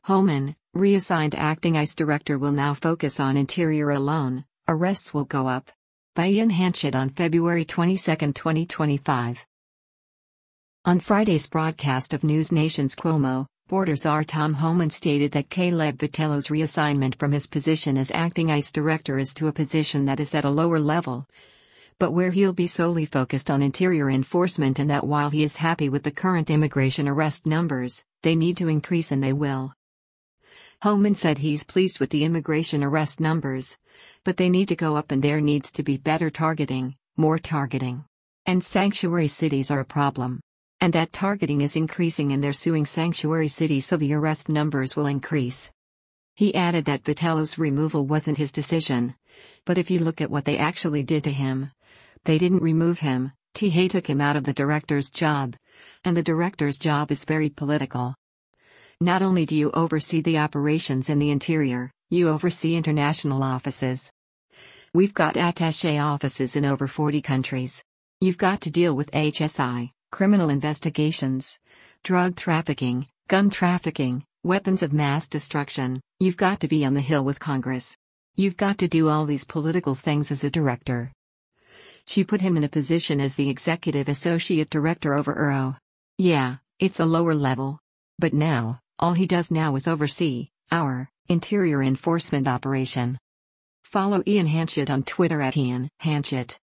Homan, reassigned acting ICE director, will now focus on interior alone. Arrests will go up. By Ian Hanchett on February 22, 2025. On Friday's broadcast of News Nation's Cuomo, Border czar Tom Homan stated that Caleb Vitello's reassignment from his position as acting ICE director is to a position that is at a lower level, but where he'll be solely focused on interior enforcement, and that while he is happy with the current immigration arrest numbers, they need to increase, and they will. Homan said he's pleased with the immigration arrest numbers, but they need to go up, and there needs to be better targeting, more targeting. And sanctuary cities are a problem. And that targeting is increasing, and they're suing sanctuary cities, so the arrest numbers will increase. He added that Vitello's removal wasn't his decision, but if you look at what they actually did to him, they didn't remove him. They took him out of the director's job, and the director's job is very political. Not only do you oversee the operations in the interior, you oversee international offices. We've got attaché offices in over 40 countries. You've got to deal with HSI, criminal investigations, drug trafficking, gun trafficking, weapons of mass destruction. You've got to be on the Hill with Congress. You've got to do all these political things as a director. She put him in a position as the executive associate director over URO. Yeah, it's a lower level. But now, all he does now is oversee our interior enforcement operation. Follow Ian Hanchett on Twitter at Ian Hanchett.